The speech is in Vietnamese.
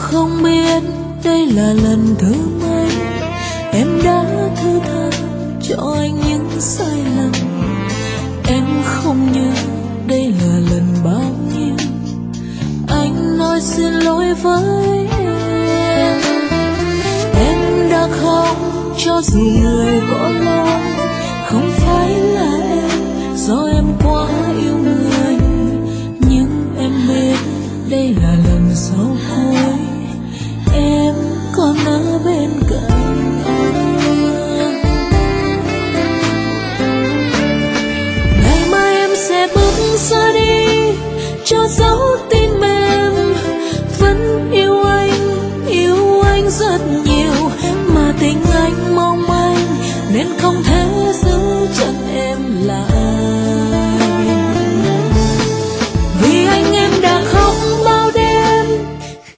không biết đây là lần thứ mấy em đã thứ tha cho anh những sai lầm. Em không nhớ đây là lần bao nhiêu anh nói xin lỗi với em. Em đã khóc cho dù người có lỗi không phải là em, do em quá yêu người. Nhưng em biết đây là